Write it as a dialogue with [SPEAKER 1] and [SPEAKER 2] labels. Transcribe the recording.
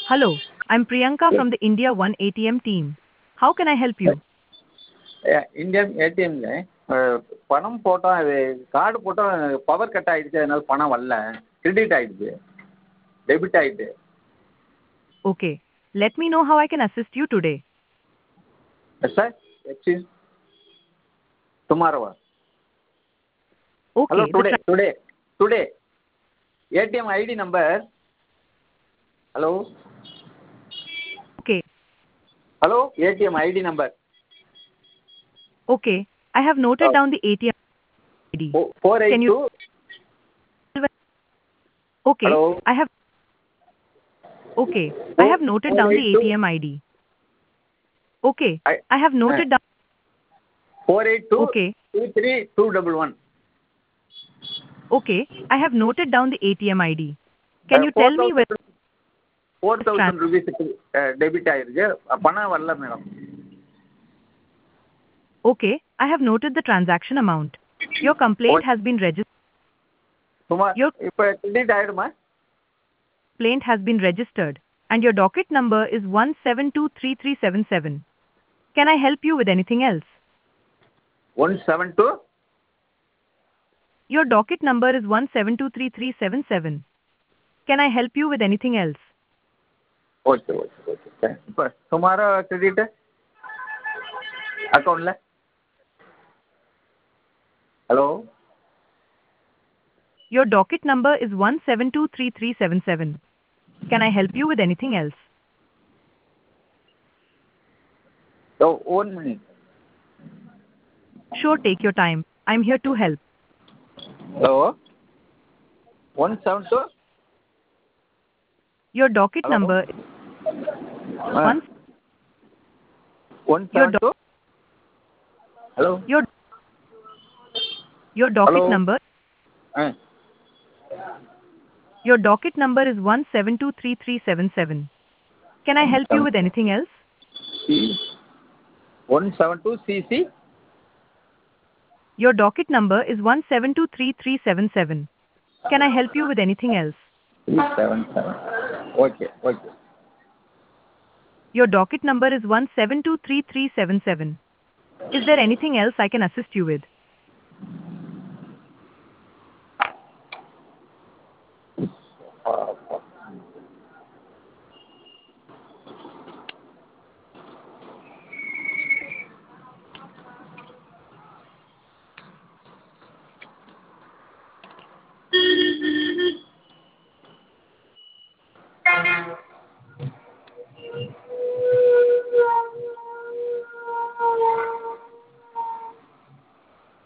[SPEAKER 1] Hello, I'm Priyanka from the India One ATM team. How can I help you?
[SPEAKER 2] Indian ஏடிஎம்ல பணம் போட்டோம். அது card போட்டோம், power cut ஆகிடுச்சு. அதனால பணம் வரல, கிரெடிட் ஆகிடுச்சு, டெபிட் ஆகிட்டு.
[SPEAKER 1] Okay, let me know how I can assist you today.
[SPEAKER 2] Sir exchange டுமாரோவா?
[SPEAKER 1] Okay,
[SPEAKER 2] hello,
[SPEAKER 1] the
[SPEAKER 2] today today today ATM ID number. Hello
[SPEAKER 1] okay,
[SPEAKER 2] hello ATM ID number
[SPEAKER 1] okay, I have noted down the ATM ID.
[SPEAKER 2] Four
[SPEAKER 1] Can
[SPEAKER 2] eight
[SPEAKER 1] you
[SPEAKER 2] two.
[SPEAKER 1] Okay,
[SPEAKER 2] hello
[SPEAKER 1] I have okay, I have noted down the
[SPEAKER 2] 482
[SPEAKER 1] ATM ID. Okay, I have noted down
[SPEAKER 2] 482
[SPEAKER 1] Okay,
[SPEAKER 2] 23211.
[SPEAKER 1] okay, I have noted down the ATM ID. Can you tell me where
[SPEAKER 2] 4,000 ருபீஸுக்கு debit ஆயிருக்கு, பணம் வரல madam.
[SPEAKER 1] Okay, I have noted the transaction amount. Your complaint has been registered.
[SPEAKER 2] சுமார்
[SPEAKER 1] Your
[SPEAKER 2] இப்போ credit ஆகிடுமா?
[SPEAKER 1] complaint has been registered, and your docket number is 1723377. Can I help you with anything else?
[SPEAKER 2] 172.
[SPEAKER 1] Your docket number is 1723377. Can I help you with anything else?
[SPEAKER 2] Okay okay okay. இப்போ tomorrow credit அக்கௌண்ட்டில். Hello
[SPEAKER 1] Your docket number is 1723377. Can I help you with anything else?
[SPEAKER 2] One minute.
[SPEAKER 1] Sure, take your time. I'm here to help.
[SPEAKER 2] Hello 172.
[SPEAKER 1] Your docket
[SPEAKER 2] Hello?
[SPEAKER 1] number is one.
[SPEAKER 2] 172. Hello
[SPEAKER 1] Your docket
[SPEAKER 2] Hello?
[SPEAKER 1] number
[SPEAKER 2] ஆ
[SPEAKER 1] Your docket number is 1723377. Can I help you with anything else?
[SPEAKER 2] 172 CC.
[SPEAKER 1] Your docket number is 1723377. Can I help you with anything else?
[SPEAKER 2] 377. Okay okay.
[SPEAKER 1] Your docket number is 1723377. Is there anything else I can assist you with?